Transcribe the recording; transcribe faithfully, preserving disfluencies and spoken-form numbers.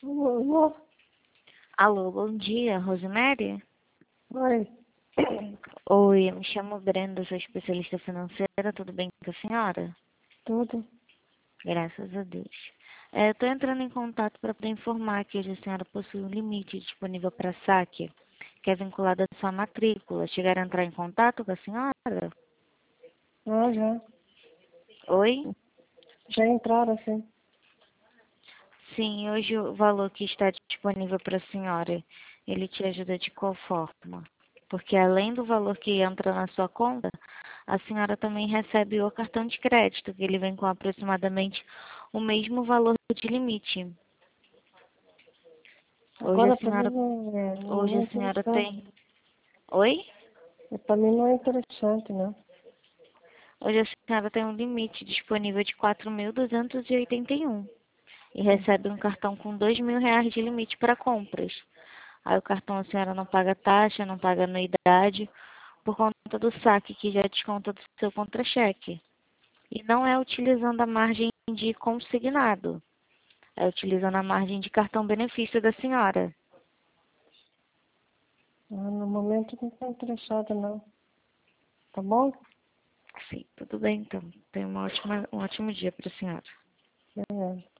Alô? Alô, bom dia, Rosemary? Oi. Oi, eu me chamo Brenda, sou especialista financeira, tudo bem com a senhora? Tudo? Graças a Deus. É, Estou entrando em contato para poder informar que hoje a senhora possui um limite disponível para saque, que é vinculado à sua matrícula. Chegaram a entrar em contato com a senhora? Ah, já. Oi? Já entraram, sim. Sim, hoje o valor que está disponível para a senhora, ele te ajuda de qual forma? Porque além do valor que entra na sua conta, a senhora também recebe o cartão de crédito, que ele vem com aproximadamente o mesmo valor de limite. Hoje a Agora, para mim, senhora, não é, hoje não é a senhora interessante. tem... Oi? Para mim não é interessante, não. Hoje a senhora tem um limite disponível de quatro mil duzentos e oitenta e um e recebe um cartão com dois mil reais de limite para compras. Aí o cartão a senhora não paga taxa, não paga anuidade, por conta do saque que já desconta do seu contra-cheque. E não é utilizando a margem de consignado, é utilizando a margem de cartão benefício da senhora. Ah, no momento não estou interessada, não. Tá bom? Sim, tudo bem então. Tenha uma ótima, um ótimo dia para a senhora. É.